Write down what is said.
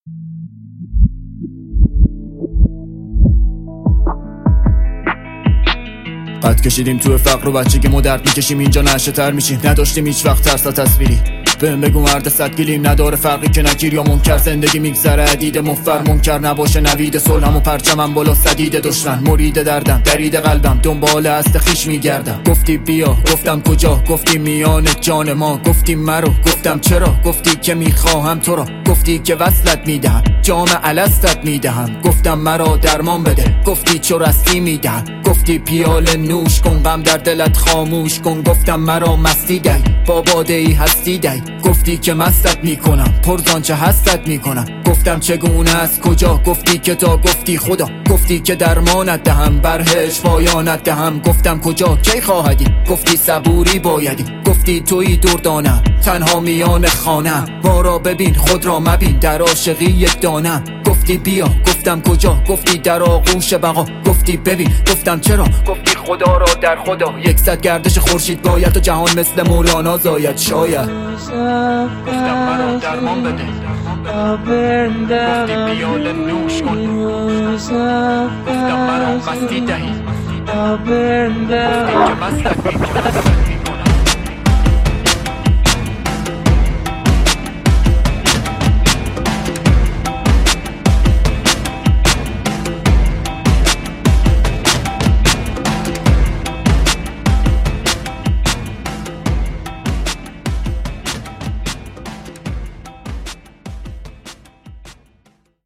قد کشیدیم تو فقر و بچگی مو درد میکشیم، اینجا نشه تر میشیم. نداشتیم هیچ وقت ترس تصویری، بهم بگو مرد صد گلیم نداره فرقی که نکیر یا منکر. زندگی میگذره عدید مفر منکر نباشه نوید صلحم و پرچمم بالا سدید دشمن. مرید دردم درید قلبم دنبال هست خیش میگردم. گفتی بیا گفتم کجا، گفتی میان جان ما، گفتی مرو گفتم چرا، گفتی که میخواهم تو را، گفتی که وصلت میدهم جام الستت میدهم. گفتم مرا درمان بده، گفتی چو رستی میدهم، گفتی پیاله نوش کن غم در دلت خاموش کن. گفتم مرا مستی دی با باده ای هستی دی، گفتی که مستت میکنم پرزان چه هستت میکنم. گفتم چگونه از کجا، گفتی که تا، گفتی خدا، گفتی که درمانت دهم برهش پایانت دهم. گفتم کجا کی خواهدی، گفتی صبوری بایدی، گفتی تویی دردانم تنها میان خانم. ما را ببین خود را مبین در عاشقی یک دانم. گفتی بیا گفتم کجا، گفتی در آغوش بقا، گفتی ببین گفتم چرا، گفتی خدا را در خدا. 100 گردش خورشید باید و جهان مثل مولانا زاید شاید. گفتم مرا درمان بده، گفتی پیاله نوش کن، گفتم مرا مستی دهی، گفتی که مستت میکنم.